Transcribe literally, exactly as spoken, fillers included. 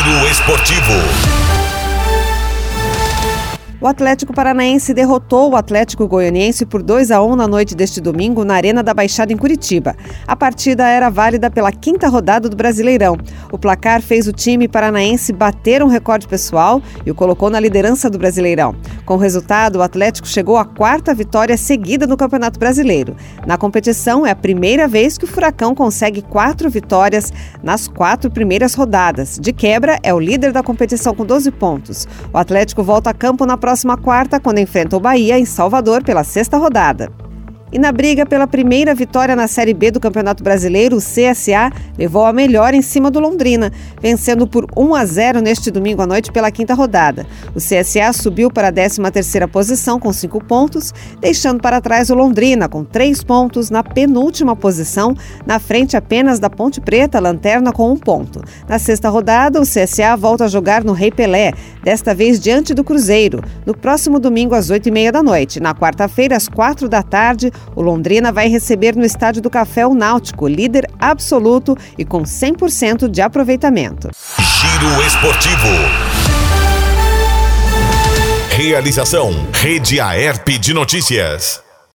Giro Esportivo. O Atlético Paranaense derrotou o Atlético Goianiense por dois a um na noite deste domingo na Arena da Baixada em Curitiba. A partida era válida pela quinta rodada do Brasileirão. O placar fez o time paranaense bater um recorde pessoal e o colocou na liderança do Brasileirão. Com o resultado, o Atlético chegou à quarta vitória seguida no Campeonato Brasileiro. Na competição, é a primeira vez que o Furacão consegue quatro vitórias nas quatro primeiras rodadas. De quebra, é o líder da competição com doze pontos. O Atlético volta a campo na próxima quarta, quando enfrenta o Bahia em Salvador pela sexta rodada. E na briga pela primeira vitória na Série B do Campeonato Brasileiro, o C S A levou a melhor em cima do Londrina, vencendo por um a zero neste domingo à noite pela quinta rodada. O C S A subiu para a décima terceira posição com cinco pontos, deixando para trás o Londrina com três pontos na penúltima posição, na frente apenas da Ponte Preta, lanterna com um ponto. Na sexta rodada, o C S A volta a jogar no Rei Pelé, desta vez diante do Cruzeiro, no próximo domingo às oito e meia da noite. Na quarta-feira, às quatro da tarde, o Londrina vai receber no Estádio do Café o Náutico, líder absoluto e com cem por cento de aproveitamento. Giro Esportivo. Realização: Rede Aerp de Notícias.